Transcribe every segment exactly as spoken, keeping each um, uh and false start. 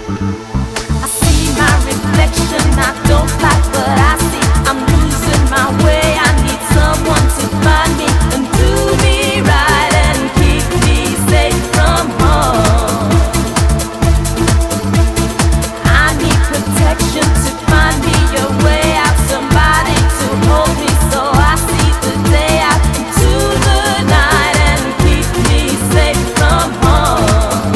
I see my reflection, I don't like what I see. I'm losing my way, I need someone to find me and do me right and keep me safe from harm. I need protection to find me a way out, somebody to hold me so I see the day out into the night and keep me safe from harm.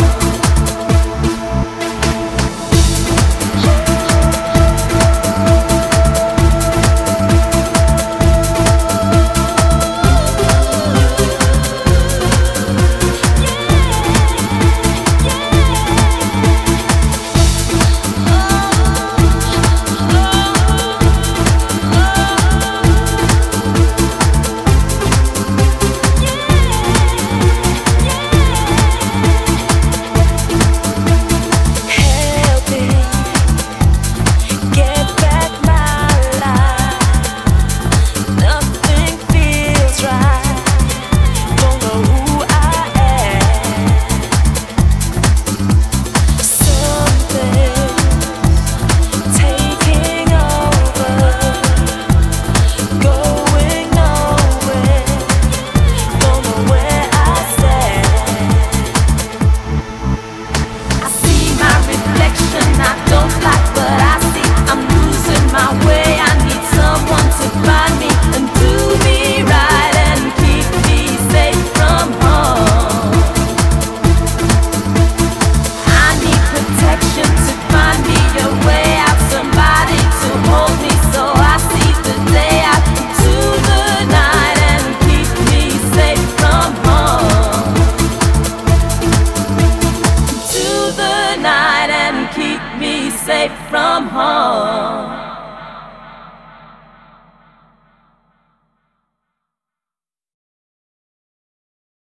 Safe from harm.